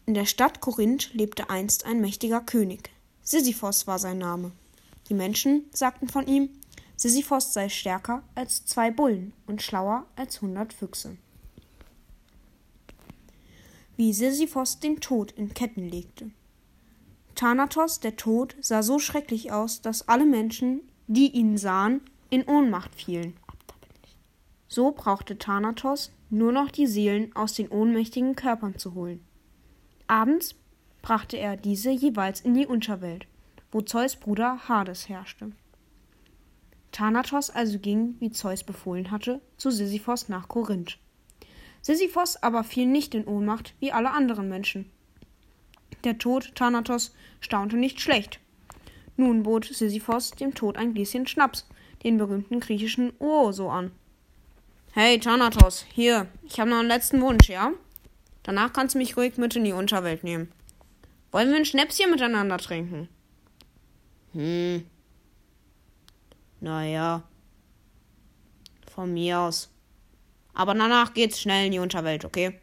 In der Stadt Korinth lebte einst ein mächtiger König. Sisyphos war sein Name. Die Menschen sagten von ihm, Sisyphos sei stärker als 2 Bullen und schlauer als 100 Füchse. Wie Sisyphos den Tod in Ketten legte. Thanatos, der Tod, sah so schrecklich aus, dass alle Menschen, die ihn sahen, in Ohnmacht fielen. So brauchte Thanatos nur noch die Seelen aus den ohnmächtigen Körpern zu holen. Abends brachte er diese jeweils in die Unterwelt, wo Zeus' Bruder Hades herrschte. Thanatos also ging, wie Zeus befohlen hatte, zu Sisyphos nach Korinth. Sisyphos aber fiel nicht in Ohnmacht wie alle anderen Menschen. Der Tod Thanatos staunte nicht schlecht. Nun bot Sisyphos dem Tod ein Gläschen Schnaps, den berühmten griechischen Ouoso, an. »Hey Thanatos, hier, ich habe noch einen letzten Wunsch, ja? Danach kannst du mich ruhig mit in die Unterwelt nehmen. Wollen wir ein Schnäpschen miteinander trinken?« Naja, von mir aus. Aber danach geht's schnell in die Unterwelt, okay?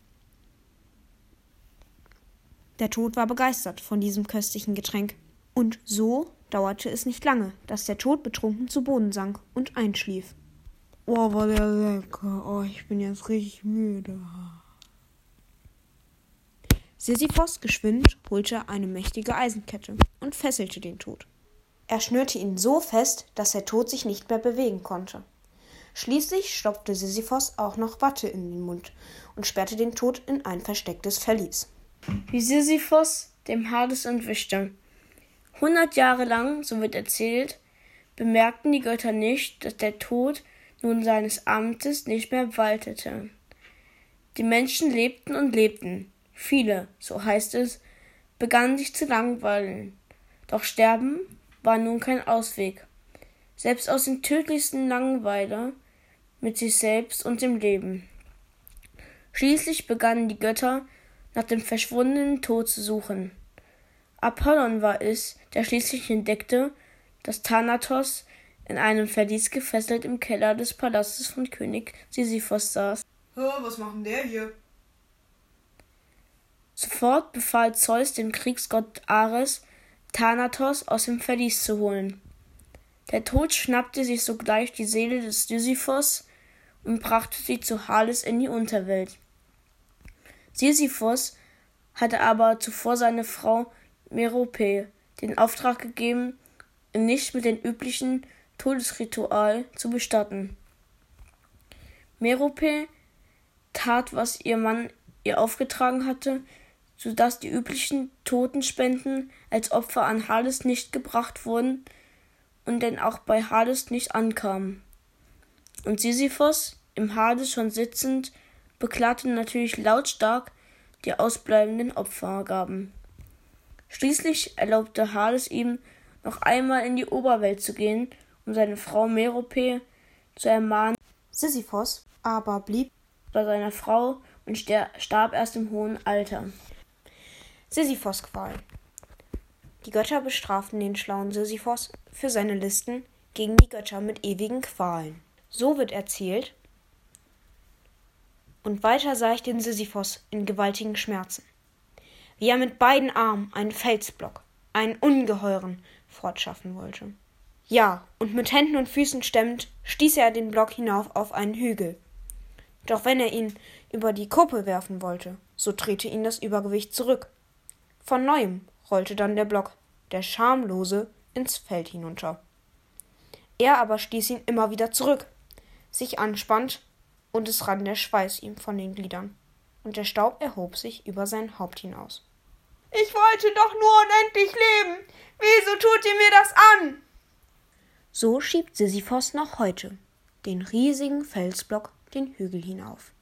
Der Tod war begeistert von diesem köstlichen Getränk. Und so dauerte es nicht lange, dass der Tod betrunken zu Boden sank und einschlief. Oh, war der lecker. Oh, ich bin jetzt richtig müde. Sisyphos geschwind holte eine mächtige Eisenkette und fesselte den Tod. Er schnürte ihn so fest, dass der Tod sich nicht mehr bewegen konnte. Schließlich stopfte Sisyphos auch noch Watte in den Mund und sperrte den Tod in ein verstecktes Verlies. Wie Sisyphos dem Hades entwischte. 100 Jahre lang, so wird erzählt, bemerkten die Götter nicht, dass der Tod nun seines Amtes nicht mehr waltete. Die Menschen lebten und lebten. Viele, so heißt es, begannen sich zu langweilen. Doch Sterben war nun kein Ausweg. Selbst aus den tödlichsten Langeweile mit sich selbst und dem Leben. Schließlich begannen die Götter, nach dem verschwundenen Tod zu suchen. Apollon war es, der schließlich entdeckte, dass Thanatos in einem Verlies gefesselt im Keller des Palastes von König Sisyphos saß. Was macht denn der hier? Sofort befahl Zeus dem Kriegsgott Ares, Thanatos aus dem Verlies zu holen. Der Tod schnappte sich sogleich die Seele des Sisyphos und brachte sie zu Hades in die Unterwelt. Sisyphos hatte aber zuvor seine Frau Merope den Auftrag gegeben, ihn nicht mit dem üblichen Todesritual zu bestatten. Merope tat, was ihr Mann ihr aufgetragen hatte, sodass die üblichen Totenspenden als Opfer an Hades nicht gebracht wurden und denn auch bei Hades nicht ankamen. Und Sisyphos, im Hades schon sitzend, beklagte natürlich lautstark die ausbleibenden Opfergaben. Schließlich erlaubte Hades ihm, noch einmal in die Oberwelt zu gehen, um seine Frau Merope zu ermahnen. Sisyphos aber blieb bei seiner Frau und starb erst im hohen Alter. Sisyphos-Qual. Die Götter bestraften den schlauen Sisyphos für seine Listen gegen die Götter mit ewigen Qualen. So wird erzählt: Und weiter sah ich den Sisyphos in gewaltigen Schmerzen, wie er mit beiden Armen einen Felsblock, einen ungeheuren, fortschaffen wollte. Ja, und mit Händen und Füßen stemmend stieß er den Block hinauf auf einen Hügel. Doch wenn er ihn über die Kuppe werfen wollte, so drehte ihn das Übergewicht zurück. Von neuem rollte dann der Block, der Schamlose, ins Feld hinunter. Er aber stieß ihn immer wieder zurück, sich anspannt, und es rann der Schweiß ihm von den Gliedern, und der Staub erhob sich über sein Haupt hinaus. »Ich wollte doch nur unendlich leben! Wieso tut ihr mir das an?« So schiebt Sisyphos noch heute den riesigen Felsblock den Hügel hinauf.